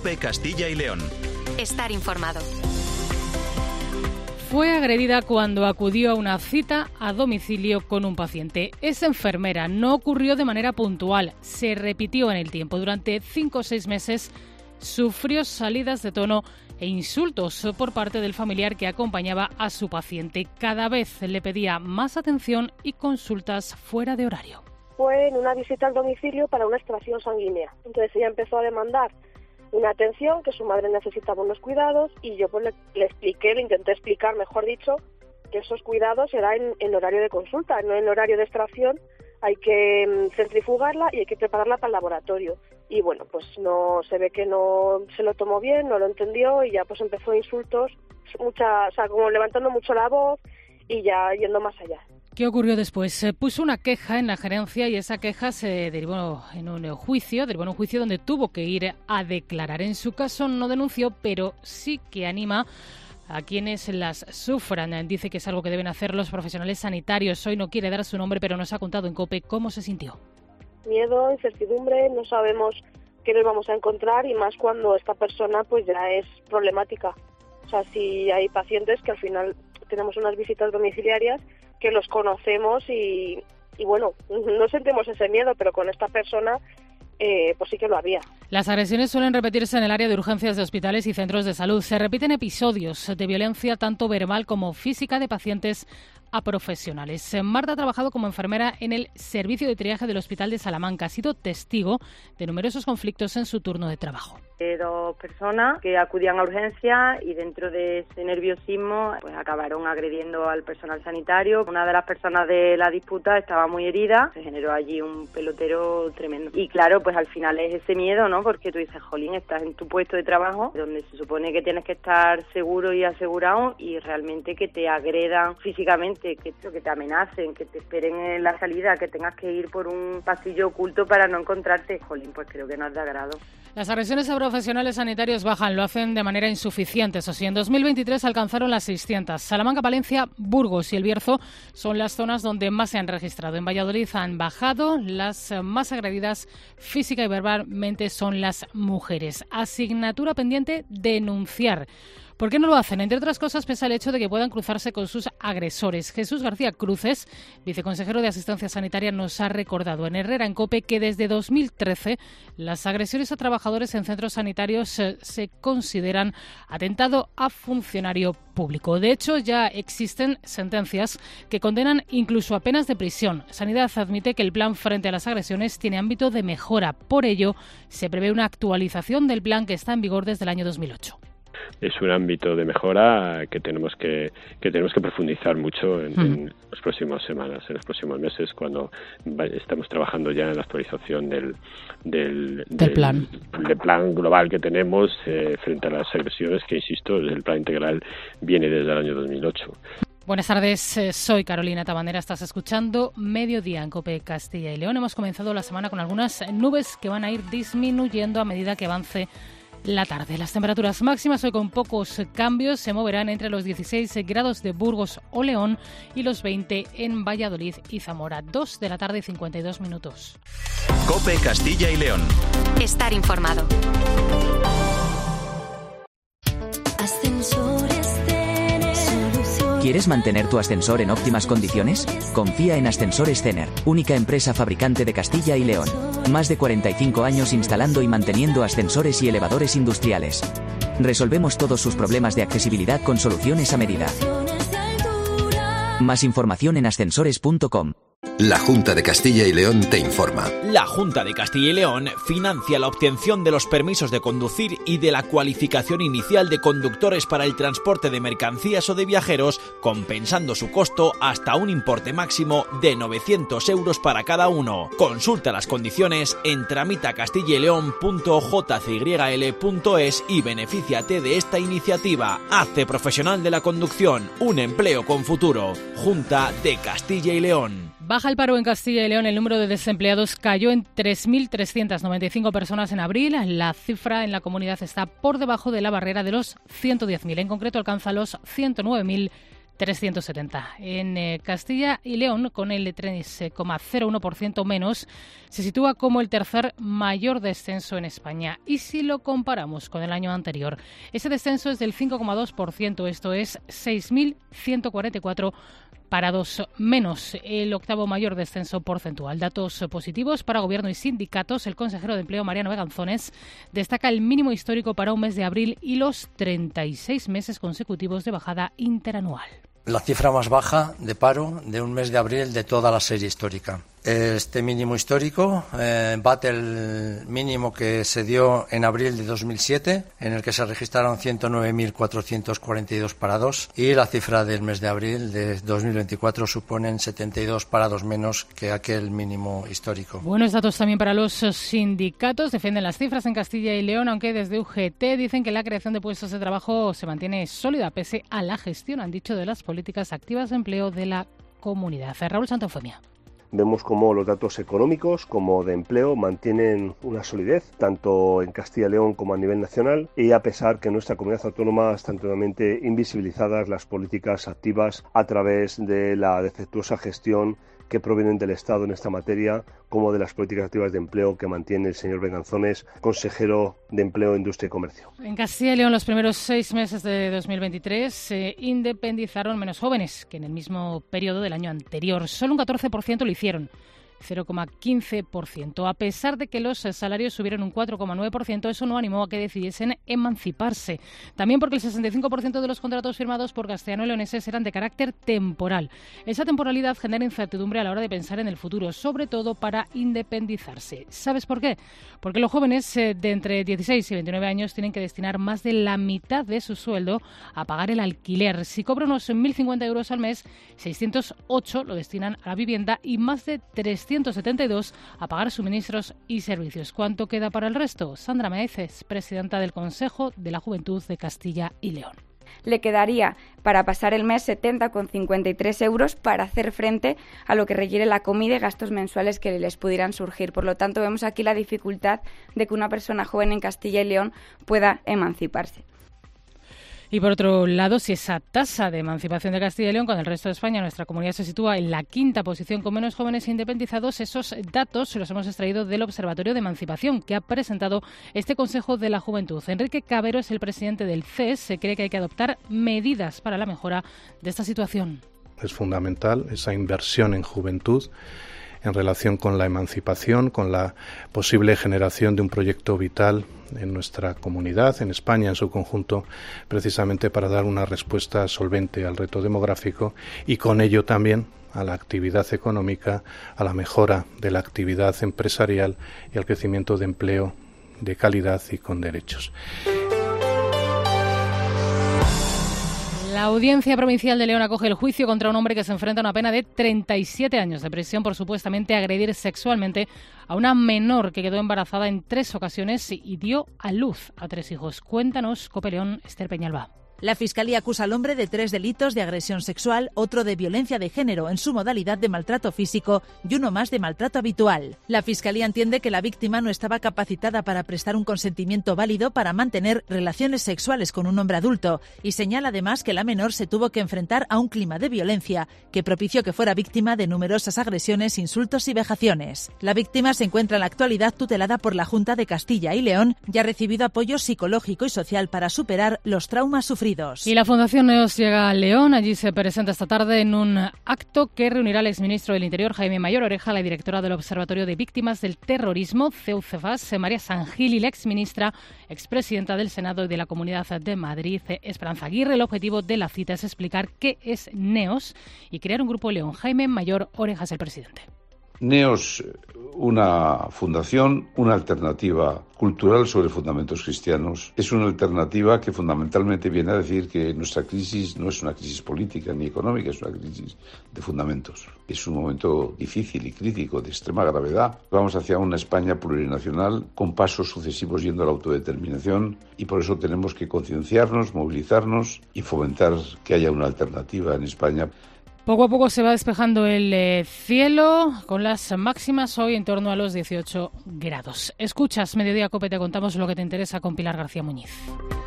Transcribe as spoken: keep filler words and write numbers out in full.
COPE Castilla y León. Estar informado. Fue agredida cuando acudió a una cita a domicilio con un paciente. Es enfermera, no ocurrió de manera puntual, se repitió en el tiempo. Durante cinco o seis meses sufrió salidas de tono e insultos por parte del familiar que acompañaba a su paciente. Cada vez le pedía más atención y consultas fuera de horario. Fue en una visita al domicilio para una extracción sanguínea. Entonces ella empezó a demandar una atención, que su madre necesitaba unos cuidados, y yo pues le, le expliqué, le intenté explicar, mejor dicho, que esos cuidados eran en, en horario de consulta, no en horario de extracción. Hay que um, centrifugarla y hay que prepararla para el laboratorio. Y bueno, pues no se ve que no se lo tomó bien, no lo entendió y ya pues empezó insultos, mucha, o sea, como levantando mucho la voz y ya yendo más allá. ¿Qué ocurrió después? Se puso una queja en la gerencia y esa queja se derivó en un juicio, derivó en un juicio donde tuvo que ir a declarar. En su caso no denunció, pero sí que anima a quienes las sufran. Dice que es algo que deben hacer los profesionales sanitarios. Hoy no quiere dar su nombre, pero nos ha contado en COPE cómo se sintió. Miedo, incertidumbre, no sabemos qué nos vamos a encontrar y más cuando esta persona pues ya es problemática. O sea, si hay pacientes que al final tenemos unas visitas domiciliarias que los conocemos y, y bueno, no sentimos ese miedo, pero con esta persona eh, pues sí que lo había. Las agresiones suelen repetirse en el área de urgencias de hospitales y centros de salud. Se repiten episodios de violencia tanto verbal como física de pacientes a profesionales. Marta ha trabajado como enfermera en el servicio de triaje del Hospital de Salamanca. Ha sido testigo de numerosos conflictos en su turno de trabajo. Dos personas que acudían a urgencia y dentro de ese nerviosismo pues acabaron agrediendo al personal sanitario. Una de las personas de la disputa estaba muy herida, se generó allí un pelotero tremendo. Y claro, pues al final es ese miedo, ¿no? Porque tú dices, jolín, estás en tu puesto de trabajo donde se supone que tienes que estar seguro y asegurado y realmente que te agredan físicamente, que, que te amenacen, que te esperen en la salida, que tengas que ir por un pasillo oculto para no encontrarte. Jolín, pues creo que no es de agrado. Las agresiones a profesionales sanitarios bajan, lo hacen de manera insuficiente. Eso sí, en dos mil veintitrés alcanzaron las seiscientas. Salamanca, Palencia, Burgos y El Bierzo son las zonas donde más se han registrado. En Valladolid han bajado, las más agredidas física y verbalmente son las mujeres. Asignatura pendiente, denunciar. ¿Por qué no lo hacen? Entre otras cosas, pese al hecho de que puedan cruzarse con sus agresores. Jesús García Cruces, viceconsejero de Asistencia Sanitaria, nos ha recordado en Herrera en COPE que desde dos mil trece las agresiones a trabajadores en centros sanitarios se, se consideran atentado a funcionario público. De hecho, ya existen sentencias que condenan incluso a penas de prisión. Sanidad admite que el plan frente a las agresiones tiene ámbito de mejora. Por ello, se prevé una actualización del plan que está en vigor desde el año dos mil ocho. Es un ámbito de mejora que tenemos que, que tenemos que profundizar mucho en, mm. en las próximas semanas, en los próximos meses, cuando estamos trabajando ya en la actualización del, del, del, del plan. del plan global que tenemos eh, frente a las agresiones, que insisto, el plan integral viene desde el año dos mil ocho. Buenas tardes, soy Carolina Tabandera, estás escuchando Mediodía en COPE Castilla y León. Hemos comenzado la semana con algunas nubes que van a ir disminuyendo a medida que avance la tarde. Las temperaturas máximas hoy con pocos cambios se moverán entre los dieciséis grados de Burgos o León y los veinte en Valladolid y Zamora. dos de la tarde y cincuenta y dos minutos. COPE Castilla y León. Estar informado. ¿Quieres mantener tu ascensor en óptimas condiciones? Confía en Ascensores Cener, única empresa fabricante de Castilla y León. Más de cuarenta y cinco años instalando y manteniendo ascensores y elevadores industriales. Resolvemos todos sus problemas de accesibilidad con soluciones a medida. Más información en ascensores punto com. La Junta de Castilla y León te informa. La Junta de Castilla y León financia la obtención de los permisos de conducir y de la cualificación inicial de conductores para el transporte de mercancías o de viajeros, compensando su costo hasta un importe máximo de novecientos euros para cada uno. Consulta las condiciones en tramita castilla y león punto j c y l punto es y benefíciate de esta iniciativa. Hace profesional de la conducción un empleo con futuro. Junta de Castilla y León. Baja el paro en Castilla y León. El número de desempleados cayó en tres mil trescientas noventa y cinco personas en abril. La cifra en la comunidad está por debajo de la barrera de los ciento diez mil. En concreto, alcanza los ciento nueve mil trescientos setenta. En eh, Castilla y León, con el tres coma cero uno por ciento menos, se sitúa como el tercer mayor descenso en España. Y si lo comparamos con el año anterior, ese descenso es del cinco coma dos por ciento, esto es seis mil ciento cuarenta y cuatro parados menos, el octavo mayor descenso porcentual. Datos positivos para Gobierno y sindicatos. El consejero de Empleo, Mariano Beganzones, destaca el mínimo histórico para un mes de abril y los treinta y seis meses consecutivos de bajada interanual. La cifra más baja de paro de un mes de abril de toda la serie histórica. Este mínimo histórico eh, bate el mínimo que se dio en abril de dos mil siete, en el que se registraron ciento nueve mil cuatrocientos cuarenta y dos parados, y la cifra del mes de abril de dos mil veinticuatro suponen setenta y dos parados menos que aquel mínimo histórico. Buenos datos también para los sindicatos. Defienden las cifras en Castilla y León, aunque desde U G T dicen que la creación de puestos de trabajo se mantiene sólida pese a la gestión, han dicho, de las políticas activas de empleo de la comunidad. Raúl Santofemia. Vemos cómo los datos económicos como de empleo mantienen una solidez, tanto en Castilla y León como a nivel nacional, y a pesar que en nuestra comunidad autónoma están totalmente invisibilizadas las políticas activas a través de la defectuosa gestión que provienen del Estado en esta materia, como de las políticas activas de empleo que mantiene el señor Beganzones, consejero de Empleo, Industria y Comercio. En Castilla y León, los primeros seis meses de dos mil veintitrés se independizaron menos jóvenes que en el mismo periodo del año anterior. Solo un catorce por ciento lo hicieron, cero coma quince por ciento. A pesar de que los salarios subieron un cuatro coma nueve por ciento, eso no animó a que decidiesen emanciparse. También porque el sesenta y cinco por ciento de los contratos firmados por castellano-leoneses eran de carácter temporal. Esa temporalidad genera incertidumbre a la hora de pensar en el futuro, sobre todo para independizarse. ¿Sabes por qué? Porque los jóvenes de entre dieciséis y veintinueve años tienen que destinar más de la mitad de su sueldo a pagar el alquiler. Si cobran unos mil cincuenta euros al mes, seiscientos ocho lo destinan a la vivienda y más de trescientos setenta y dos a pagar suministros y servicios. ¿Cuánto queda para el resto? Sandra Meeces, presidenta del Consejo de la Juventud de Castilla y León. Le quedaría para pasar el mes setenta coma cincuenta y tres euros para hacer frente a lo que requiere la comida y gastos mensuales que les pudieran surgir. Por lo tanto, vemos aquí la dificultad de que una persona joven en Castilla y León pueda emanciparse. Y por otro lado, si esa tasa de emancipación de Castilla y León con el resto de España, nuestra comunidad se sitúa en la quinta posición con menos jóvenes independizados, esos datos los hemos extraído del Observatorio de Emancipación que ha presentado este Consejo de la Juventud. Enrique Cabero es el presidente del C E S. Se cree que hay que adoptar medidas para la mejora de esta situación. Es fundamental esa inversión en juventud en relación con la emancipación, con la posible generación de un proyecto vital en nuestra comunidad, en España en su conjunto, precisamente para dar una respuesta solvente al reto demográfico y con ello también a la actividad económica, a la mejora de la actividad empresarial y al crecimiento de empleo de calidad y con derechos. La Audiencia Provincial de León acoge el juicio contra un hombre que se enfrenta a una pena de treinta y siete años de prisión por supuestamente agredir sexualmente a una menor que quedó embarazada en tres ocasiones y dio a luz a tres hijos. Cuéntanos, Cope León, Esther Peñalba. La Fiscalía acusa al hombre de tres delitos de agresión sexual, otro de violencia de género en su modalidad de maltrato físico y uno más de maltrato habitual. La Fiscalía entiende que la víctima no estaba capacitada para prestar un consentimiento válido para mantener relaciones sexuales con un hombre adulto y señala además que la menor se tuvo que enfrentar a un clima de violencia que propició que fuera víctima de numerosas agresiones, insultos y vejaciones. La víctima se encuentra en la actualidad tutelada por la Junta de Castilla y León y ha recibido apoyo psicológico y social para superar los traumas sufridos. Y la Fundación Neos llega a León. Allí se presenta esta tarde en un acto que reunirá al exministro del Interior, Jaime Mayor Oreja, la directora del Observatorio de Víctimas del Terrorismo, CEUCEFAS, María Sangil, y la exministra, expresidenta del Senado y de la Comunidad de Madrid, Esperanza Aguirre. El objetivo de la cita es explicar qué es Neos y crear un grupo León. Jaime Mayor Oreja es el presidente. Neos, una fundación, una alternativa cultural sobre fundamentos cristianos. Es una alternativa que fundamentalmente viene a decir que nuestra crisis no es una crisis política ni económica, es una crisis de fundamentos. Es un momento difícil y crítico, de extrema gravedad. Vamos hacia una España plurinacional con pasos sucesivos yendo a la autodeterminación y por eso tenemos que concienciarnos, movilizarnos y fomentar que haya una alternativa en España. Poco a poco se va despejando el eh, cielo con las máximas hoy en torno a los dieciocho grados. Escuchas Mediodía Cope, te contamos lo que te interesa con Pilar García Muñiz.